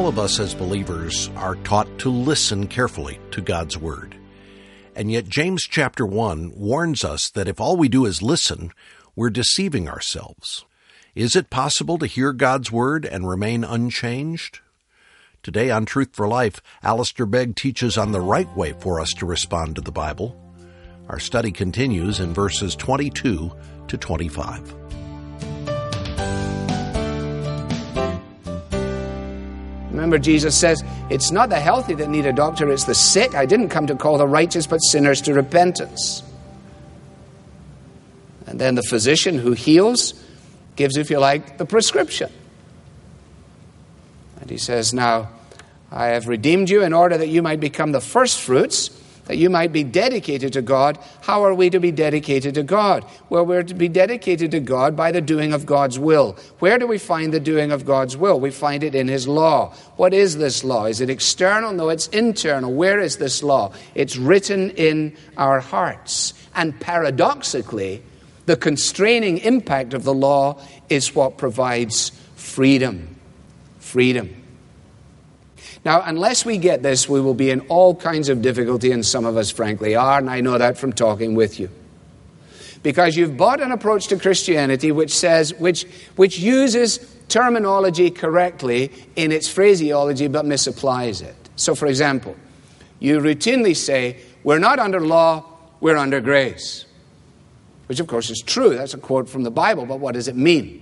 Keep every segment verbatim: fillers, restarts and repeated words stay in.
All of us as believers are taught to listen carefully to God's Word. And yet James chapter one warns us that if all we do is listen, we're deceiving ourselves. Is it possible to hear God's Word and remain unchanged? Today on Truth for Life, Alistair Begg teaches on the right way for us to respond to the Bible. Our study continues in verses twenty-two to twenty-five. Remember, Jesus says, it's not the healthy that need a doctor, it's the sick. I didn't come to call the righteous, but sinners to repentance. And then the physician who heals gives, if you like, the prescription. And he says, now, I have redeemed you in order that you might become the first fruits, that you might be dedicated to God. How are we to be dedicated to God? Well, we're to be dedicated to God by the doing of God's will. Where do we find the doing of God's will? We find it in His law. What is this law? Is it external? No, it's internal. Where is this law? It's written in our hearts. And paradoxically, the constraining impact of the law is what provides freedom. Freedom. Now, unless we get this, we will be in all kinds of difficulty, and some of us, frankly, are, and I know that from talking with you. Because you've bought an approach to Christianity which says, which, which uses terminology correctly in its phraseology, but misapplies it. So, for example, you routinely say, we're not under law, we're under grace. Which, of course, is true. That's a quote from the Bible, but what does it mean?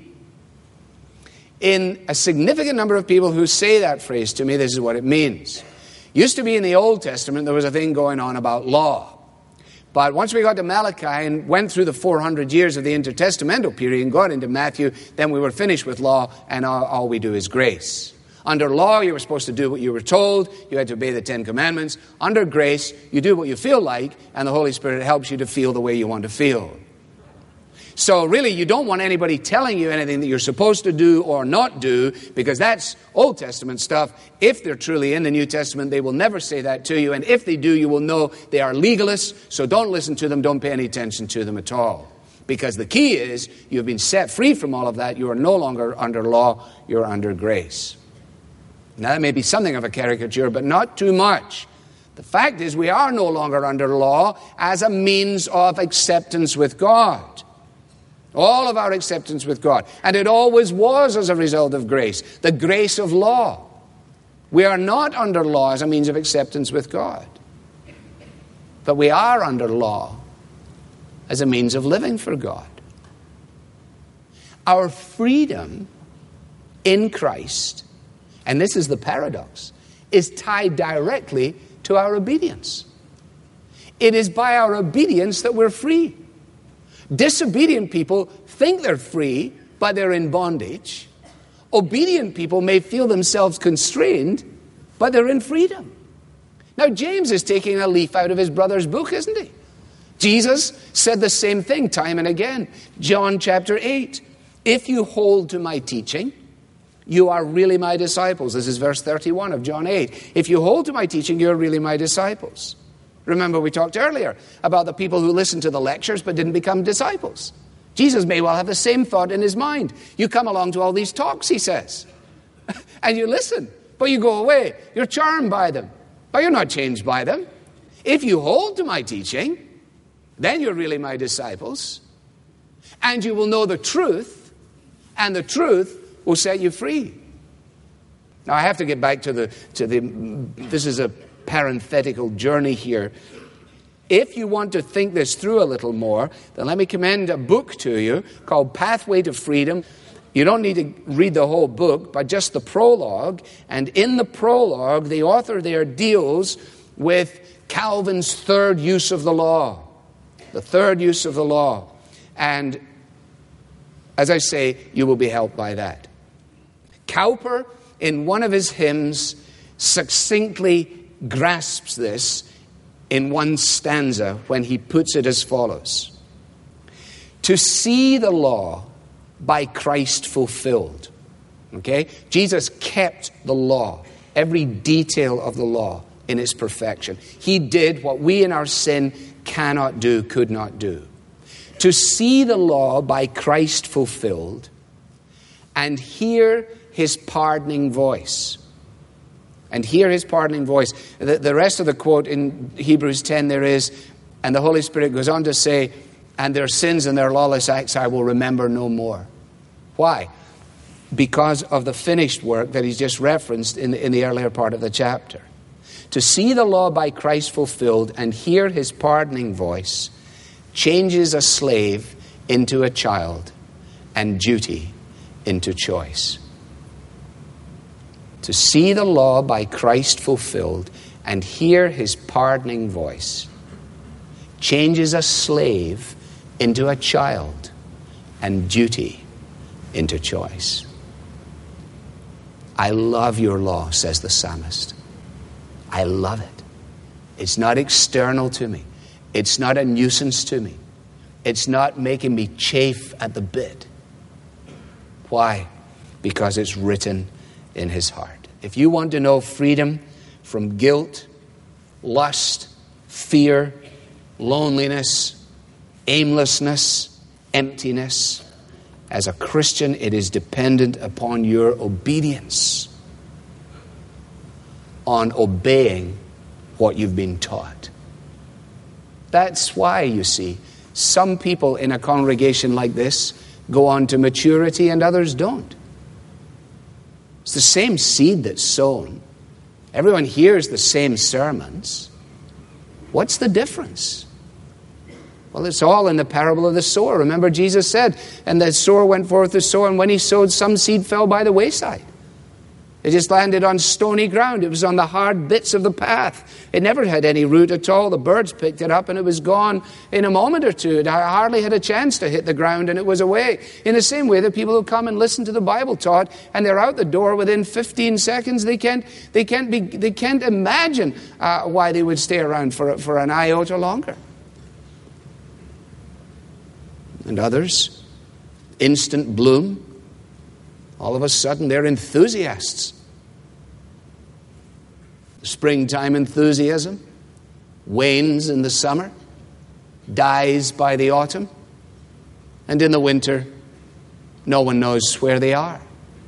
In a significant number of people who say that phrase to me, this is what it means. Used to be in the Old Testament, there was a thing going on about law. But once we got to Malachi and went through the four hundred years of the intertestamental period and got into Matthew, then we were finished with law, and all, all we do is grace. Under law, you were supposed to do what you were told. You had to obey the Ten Commandments. Under grace, you do what you feel like, and the Holy Spirit helps you to feel the way you want to feel. So really, you don't want anybody telling you anything that you're supposed to do or not do, because that's Old Testament stuff. If they're truly in the New Testament, they will never say that to you. And if they do, you will know they are legalists. So don't listen to them. Don't pay any attention to them at all. Because the key is, you've been set free from all of that. You are no longer under law. You're under grace. Now, that may be something of a caricature, but not too much. The fact is, we are no longer under law as a means of acceptance with God. All of our acceptance with God. And it always was as a result of grace. The grace of law. We are not under law as a means of acceptance with God. But we are under law as a means of living for God. Our freedom in Christ, and this is the paradox, is tied directly to our obedience. It is by our obedience that we're free. Disobedient people think they're free, but they're in bondage. Obedient people may feel themselves constrained, but they're in freedom. Now, James is taking a leaf out of his brother's book, isn't he? Jesus said the same thing time and again. John chapter eight. If you hold to my teaching, you are really my disciples. This is verse thirty-one of John eight. If you hold to my teaching, you're really my disciples. Remember, we talked earlier about the people who listened to the lectures but didn't become disciples. Jesus may well have the same thought in his mind. You come along to all these talks, he says, and you listen, but you go away. You're charmed by them, but you're not changed by them. If you hold to my teaching, then you're really my disciples, and you will know the truth, and the truth will set you free. Now, I have to get back to the, to the, this is a parenthetical journey here. If you want to think this through a little more, then let me commend a book to you called Pathway to Freedom. You don't need to read the whole book, but just the prologue. And in the prologue, the author there deals with Calvin's third use of the law. The third use of the law. And as I say, you will be helped by that. Cowper, in one of his hymns, succinctly grasps this in one stanza when he puts it as follows. To see the law by Christ fulfilled. Okay? Jesus kept the law, every detail of the law in its perfection. He did what we in our sin cannot do, could not do. To see the law by Christ fulfilled and hear his pardoning voice. and hear his pardoning voice. The, the rest of the quote in Hebrews ten there is, and the Holy Spirit goes on to say, and their sins and their lawless acts I will remember no more. Why? Because of the finished work that he's just referenced in the, in the earlier part of the chapter. To see the law by Christ fulfilled and hear his pardoning voice changes a slave into a child and duty into choice. To see the law by Christ fulfilled and hear his pardoning voice changes a slave into a child and duty into choice. I love your law, says the psalmist. I love it. It's not external to me. It's not a nuisance to me. It's not making me chafe at the bit. Why? Because it's written in his heart. If you want to know freedom from guilt, lust, fear, loneliness, aimlessness, emptiness, as a Christian, it is dependent upon your obedience, on obeying what you've been taught. That's why, you see, some people in a congregation like this go on to maturity and others don't. It's the same seed that's sown. Everyone hears the same sermons. What's the difference? Well, it's all in the parable of the sower. Remember, Jesus said, and the sower went forth to sow, and when he sowed, some seed fell by the wayside. It just landed on stony ground. It was on the hard bits of the path. It never had any root at all. The birds picked it up and it was gone in a moment or two. It hardly had a chance to hit the ground and it was away. In the same way, the people who come and listen to the Bible taught and they're out the door within fifteen seconds, they can't, they can't, be, they can't imagine uh, why they would stay around for, for an iota longer. And others, instant bloom. All of a sudden, they're enthusiasts. Springtime enthusiasm wanes in the summer, dies by the autumn, and in the winter, no one knows where they are.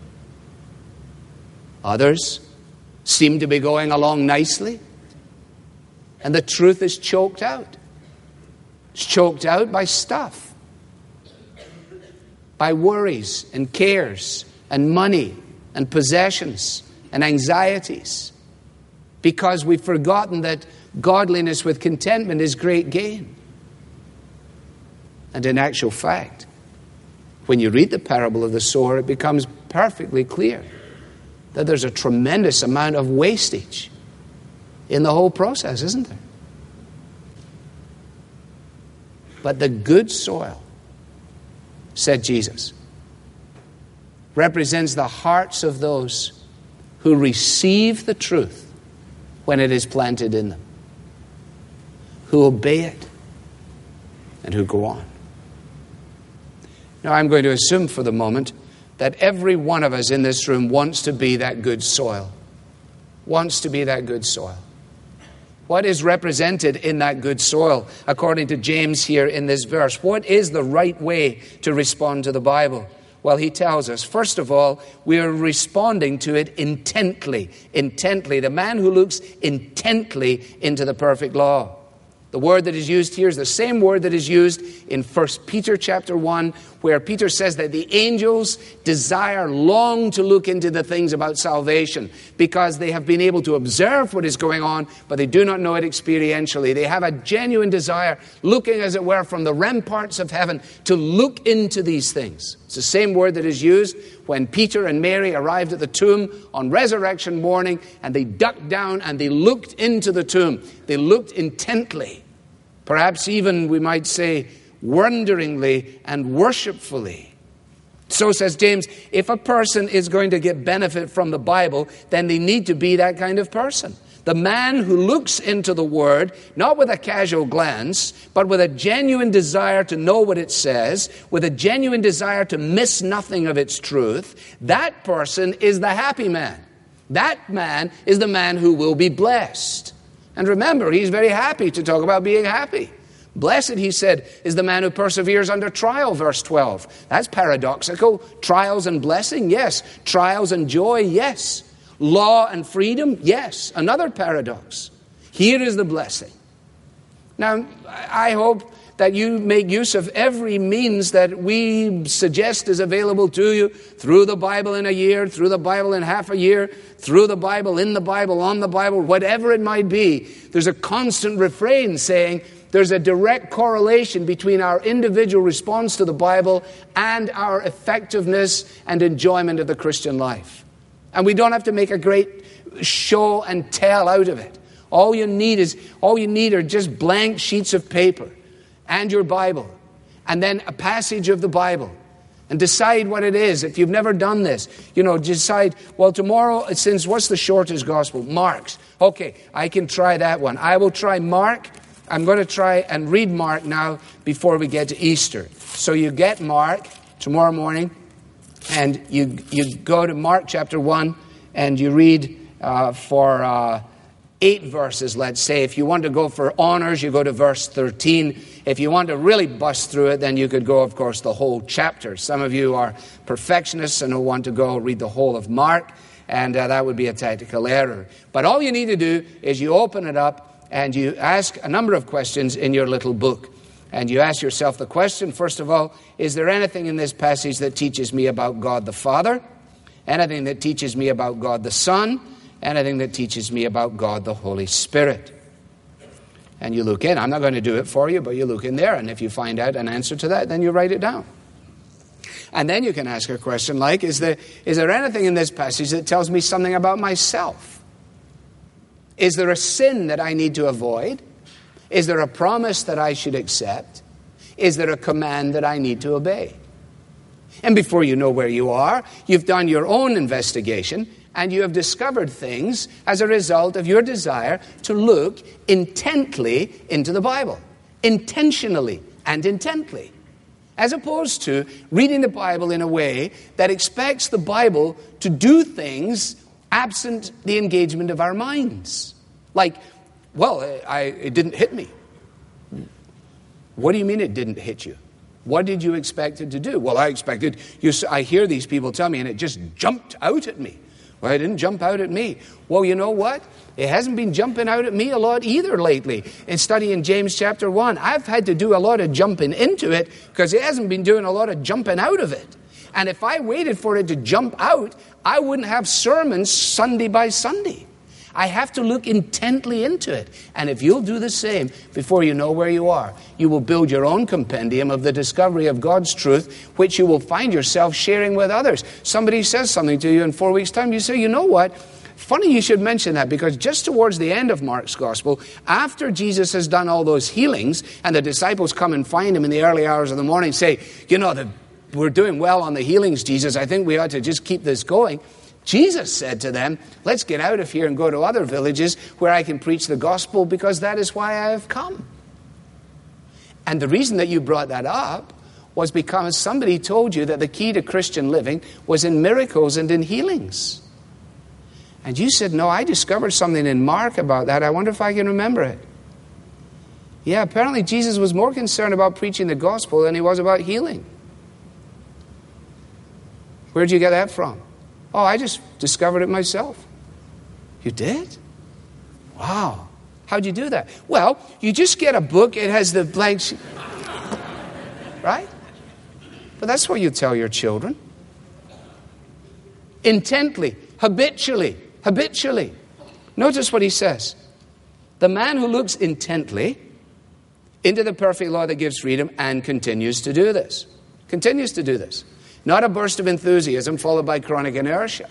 Others seem to be going along nicely, and the truth is choked out. It's choked out by stuff, by worries and cares and money and possessions and anxieties, because we've forgotten that godliness with contentment is great gain. And in actual fact, when you read the parable of the sower, it becomes perfectly clear that there's a tremendous amount of wastage in the whole process, isn't there? But the good soil, said Jesus, represents the hearts of those who receive the truth when it is planted in them, who obey it, and who go on. Now, I'm going to assume for the moment that every one of us in this room wants to be that good soil, wants to be that good soil. What is represented in that good soil, according to James here in this verse? What is the right way to respond to the Bible? Well, he tells us, first of all, we are responding to it intently. Intently. The man who looks intently into the perfect law. The word that is used here is the same word that is used in First Peter chapter one, where Peter says that the angels desire, long to look into the things about salvation because they have been able to observe what is going on, but they do not know it experientially. They have a genuine desire, looking as it were from the ramparts of heaven, to look into these things. It's the same word that is used when Peter and Mary arrived at the tomb on resurrection morning, and they ducked down and they looked into the tomb. They looked intently, perhaps even, we might say, wonderingly and worshipfully. So says James, if a person is going to get benefit from the Bible, then they need to be that kind of person. The man who looks into the Word, not with a casual glance, but with a genuine desire to know what it says, with a genuine desire to miss nothing of its truth, that person is the happy man. That man is the man who will be blessed. And remember, he's very happy to talk about being happy. Blessed, he said, is the man who perseveres under trial, verse twelve. That's paradoxical. Trials and blessing, yes. Trials and joy, yes. Law and freedom? Yes, another paradox. Here is the blessing. Now, I hope that you make use of every means that we suggest is available to you, through the Bible in a year, through the Bible in half a year, through the Bible, in the Bible, on the Bible, whatever it might be. There's a constant refrain saying there's a direct correlation between our individual response to the Bible and our effectiveness and enjoyment of the Christian life. And we don't have to make a great show and tell out of it. All you need is, all you need are just blank sheets of paper and your Bible, and then a passage of the Bible, and decide what it is. If you've never done this, you know, decide, well, tomorrow, since what's the shortest gospel? Mark's. Okay, I can try that one. I will try Mark. I'm going to try and read Mark now before we get to Easter. So you get Mark tomorrow morning, and you you go to Mark chapter one, and you read uh, for uh, eight verses, let's say. If you want to go for honors, you go to verse thirteen. If you want to really bust through it, then you could go, of course, the whole chapter. Some of you are perfectionists and will want to go read the whole of Mark, and uh, that would be a tactical error. But all you need to do is you open it up and you ask a number of questions in your little book. And you ask yourself the question, first of all, is there anything in this passage that teaches me about God the Father? Anything that teaches me about God the Son? Anything that teaches me about God the Holy Spirit? And you look in. I'm not going to do it for you, but you look in there. And if you find out an answer to that, then you write it down. And then you can ask a question like, is there, is there anything in this passage that tells me something about myself? Is there a sin that I need to avoid? Is there a promise that I should accept? Is there a command that I need to obey? And before you know where you are, you've done your own investigation, and you have discovered things as a result of your desire to look intently into the Bible. Intentionally and intently. As opposed to reading the Bible in a way that expects the Bible to do things absent the engagement of our minds. Like, well, I, it didn't hit me. What do you mean it didn't hit you? What did you expect it to do? Well, I expected, you, I hear these people tell me, and it just jumped out at me. Well, it didn't jump out at me. Well, you know what? It hasn't been jumping out at me a lot either lately. In studying James chapter one, I've had to do a lot of jumping into it because it hasn't been doing a lot of jumping out of it. And if I waited for it to jump out, I wouldn't have sermons Sunday by Sunday. I have to look intently into it. And if you'll do the same before you know where you are, you will build your own compendium of the discovery of God's truth, which you will find yourself sharing with others. Somebody says something to you in four weeks' time, you say, you know what? Funny you should mention that, because just towards the end of Mark's gospel, after Jesus has done all those healings, and the disciples come and find him in the early hours of the morning, say, you know, the, we're doing well on the healings, Jesus. I think we ought to just keep this going. Jesus said to them, let's get out of here and go to other villages where I can preach the gospel, because that is why I have come. And the reason that you brought that up was because somebody told you that the key to Christian living was in miracles and in healings. And you said, no, I discovered something in Mark about that. I wonder if I can remember it. Yeah, apparently Jesus was more concerned about preaching the gospel than he was about healing. Where'd you get that from? Oh, I just discovered it myself. You did? Wow. How'd you do that? Well, you just get a book. It has the blank sheet. Right? But that's what you tell your children. Intently, habitually, habitually. Notice what he says. The man who looks intently into the perfect law that gives freedom and continues to do this. Continues to do this. Not a burst of enthusiasm followed by chronic inertia.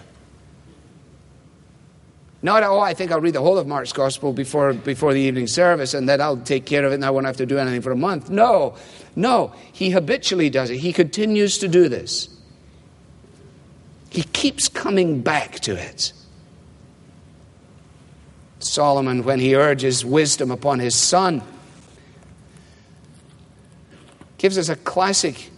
Not, oh, I think I'll read the whole of Mark's gospel before, before the evening service, and then I'll take care of it and I won't have to do anything for a month. No, no. He habitually does it. He continues to do this. He keeps coming back to it. Solomon, when he urges wisdom upon his son, gives us a classic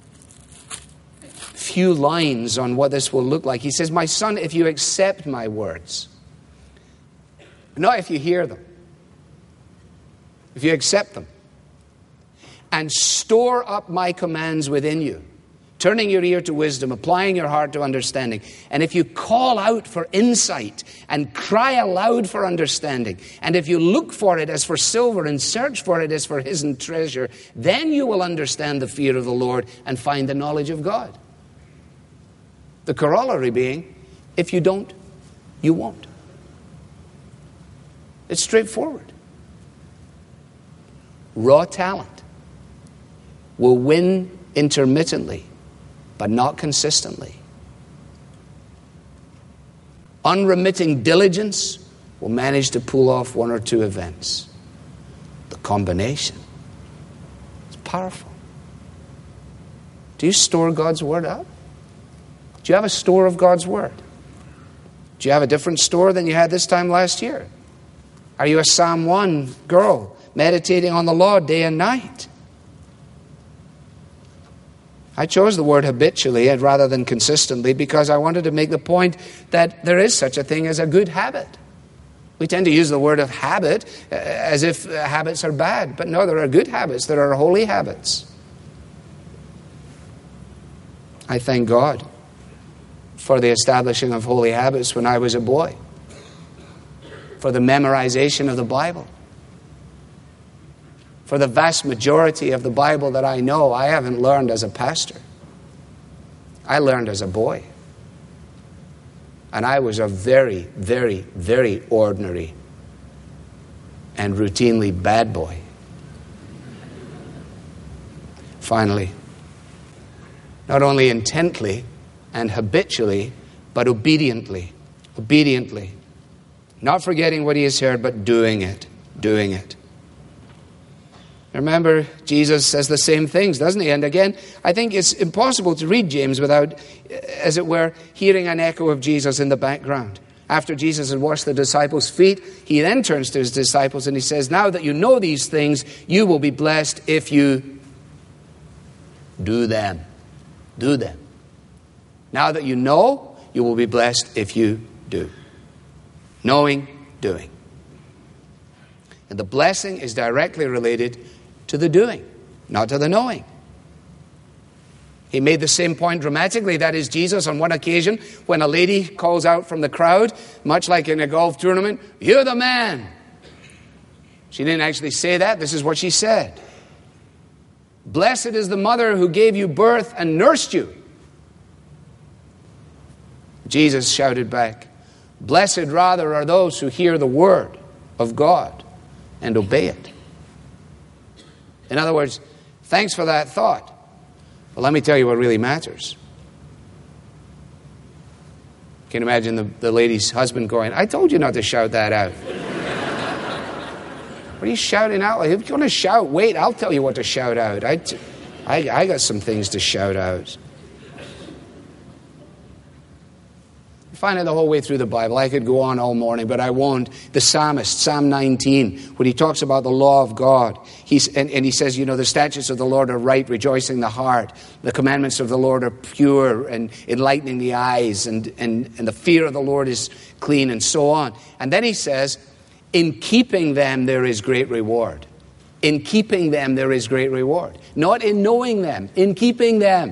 few lines on what this will look like. He says, my son, if you accept my words, not if you hear them, if you accept them, and store up my commands within you, turning your ear to wisdom, applying your heart to understanding. And if you call out for insight and cry aloud for understanding, and if you look for it as for silver and search for it as for hidden treasure, then you will understand the fear of the Lord and find the knowledge of God. The corollary being, if you don't, you won't. It's straightforward. Raw talent will win intermittently, but not consistently. Unremitting diligence will manage to pull off one or two events. The combination is powerful. Do you store God's word up? Do you have a store of God's word? Do you have a different store than you had this time last year? Are you a Psalm one girl, meditating on the law day and night? I chose the word habitually rather than consistently because I wanted to make the point that there is such a thing as a good habit. We tend to use the word of habit as if habits are bad. But no, there are good habits. There are holy habits. I thank God for the establishing of holy habits when I was a boy, for the memorization of the Bible. For the vast majority of the Bible that I know, I haven't learned as a pastor. I learned as a boy. And I was a very, very, very ordinary and routinely bad boy. Finally, not only intently and habitually, but obediently. Obediently. Not forgetting what he has heard, but doing it. Doing it. Remember, Jesus says the same things, doesn't he? And again, I think it's impossible to read James without, as it were, hearing an echo of Jesus in the background. After Jesus had washed the disciples' feet, he then turns to his disciples and he says, now that you know these things, you will be blessed if you do them. Do them. Now that you know, you will be blessed if you do. Knowing, doing. And the blessing is directly related to the doing, not to the knowing. He made the same point dramatically. That is, Jesus, on one occasion, when a lady calls out from the crowd, much like in a golf tournament, "You're the man." She didn't actually say that. This is what she said. "Blessed is the mother who gave you birth and nursed you." Jesus shouted back, "Blessed rather are those who hear the word of God and obey it." In other words, thanks for that thought. But let me tell you what really matters. Can you imagine the, the lady's husband going, "I told you not to shout that out." What are you shouting out? If you're going to shout, wait, I'll tell you what to shout out. I, I, I got some things to shout out. Find it the whole way through the Bible. I could go on all morning, but I won't. The psalmist, Psalm nineteen, when he talks about the law of God, he's, and, and he says, you know, the statutes of the Lord are right, rejoicing the heart. The commandments of the Lord are pure and enlightening the eyes, and, and, and the fear of the Lord is clean, and so on. And then he says, in keeping them there is great reward. In keeping them there is great reward. Not in knowing them, in keeping them.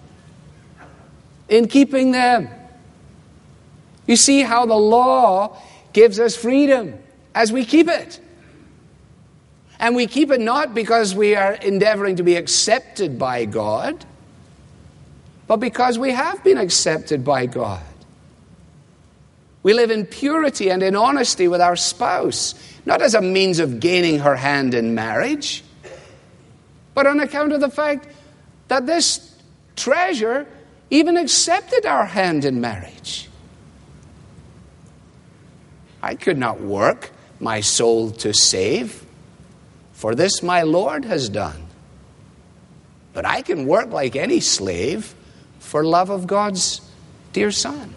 In keeping them. You see how the law gives us freedom as we keep it. And we keep it not because we are endeavoring to be accepted by God, but because we have been accepted by God. We live in purity and in honesty with our spouse, not as a means of gaining her hand in marriage, but on account of the fact that this treasure even accepted our hand in marriage. I could not work my soul to save, for this my Lord has done. But I can work like any slave for love of God's dear Son.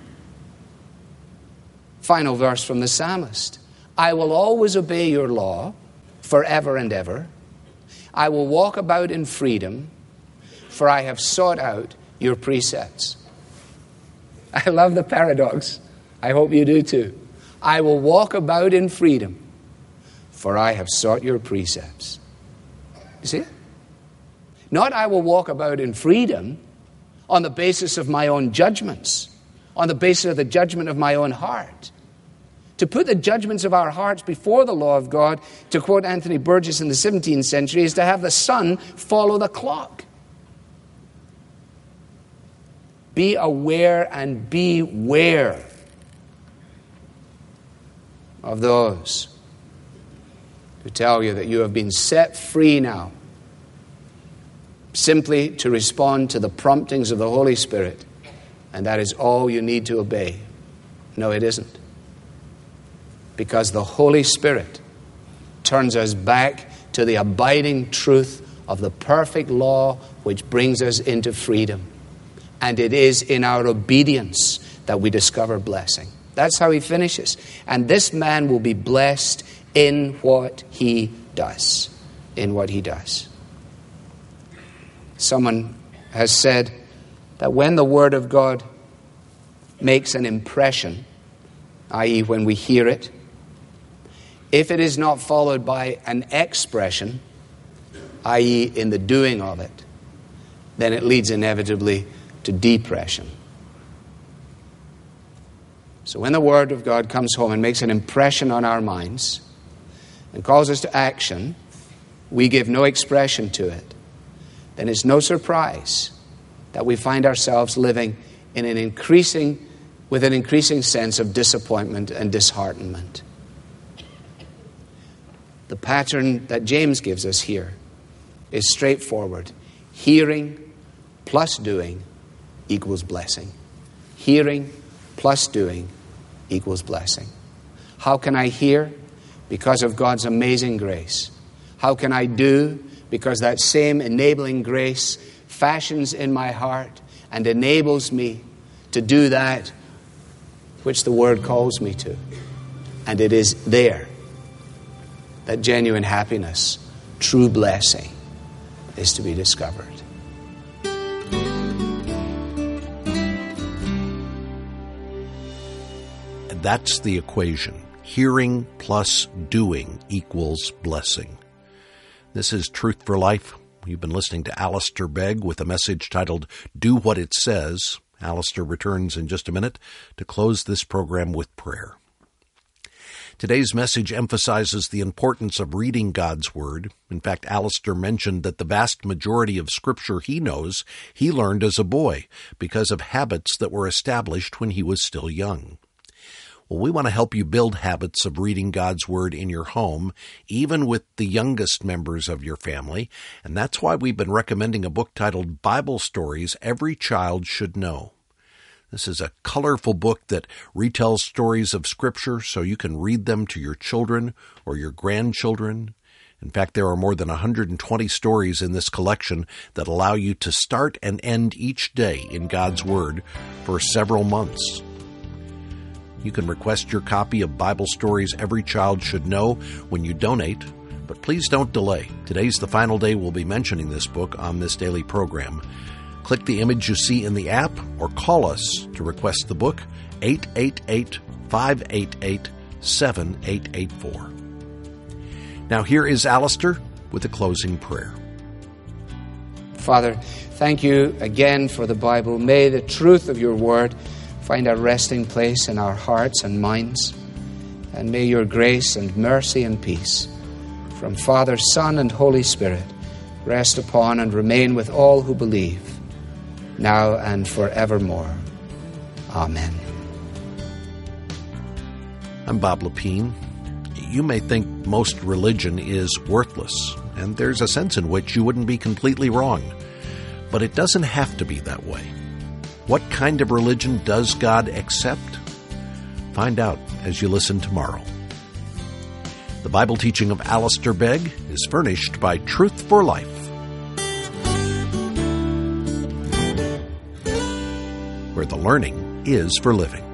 Final verse from the psalmist. I will always obey your law forever and ever. I will walk about in freedom, for I have sought out your precepts. I love the paradox. I hope you do too. I will walk about in freedom, for I have sought your precepts. You see it? Not I will walk about in freedom, on the basis of my own judgments, on the basis of the judgment of my own heart. To put the judgments of our hearts before the law of God, to quote Anthony Burgess in the seventeenth century, is to have the sun follow the clock. Be aware and beware of those who tell you that you have been set free now simply to respond to the promptings of the Holy Spirit, and that is all you need to obey. No, it isn't. Because the Holy Spirit turns us back to the abiding truth of the perfect law which brings us into freedom. And it is in our obedience that we discover blessing. That's how he finishes. And this man will be blessed in what he does. In what he does. Someone has said that when the Word of God makes an impression, that is when we hear it, if it is not followed by an expression, that is in the doing of it, then it leads inevitably to depression. So when the Word of God comes home and makes an impression on our minds and calls us to action, we give no expression to it, then it's no surprise that we find ourselves living in an increasing, with an increasing sense of disappointment and disheartenment. The pattern that James gives us here is straightforward. Hearing plus doing equals blessing. Hearing plus doing equals blessing. How can I hear? Because of God's amazing grace. How can I do? Because that same enabling grace fashions in my heart and enables me to do that which the Word calls me to. And it is there that genuine happiness, true blessing, is to be discovered. That's the equation. Hearing plus doing equals blessing. This is Truth for Life. You've been listening to Alistair Begg with a message titled, Do What It Says. Alistair returns in just a minute to close this program with prayer. Today's message emphasizes the importance of reading God's Word. In fact, Alistair mentioned that the vast majority of Scripture he knows, he learned as a boy because of habits that were established when he was still young. Well, we want to help you build habits of reading God's Word in your home, even with the youngest members of your family, and that's why we've been recommending a book titled Bible Stories Every Child Should Know. This is a colorful book that retells stories of Scripture so you can read them to your children or your grandchildren. In fact, there are more than one hundred twenty stories in this collection that allow you to start and end each day in God's Word for several months. You can request your copy of Bible Stories Every Child Should Know when you donate, but please don't delay. Today's the final day we'll be mentioning this book on this daily program. Click the image you see in the app or call us to request the book, eight eight eight, five eight eight, seven eight eight four. Now here is Alistair with a closing prayer. Father, thank you again for the Bible. May the truth of your word find a resting place in our hearts and minds. And may your grace and mercy and peace from Father, Son, and Holy Spirit rest upon and remain with all who believe, now and forevermore. Amen. I'm Bob Lepine. You may think most religion is worthless, and there's a sense in which you wouldn't be completely wrong. But it doesn't have to be that way. What kind of religion does God accept? Find out as you listen tomorrow. The Bible teaching of Alistair Begg is furnished by Truth for Life, where the learning is for living.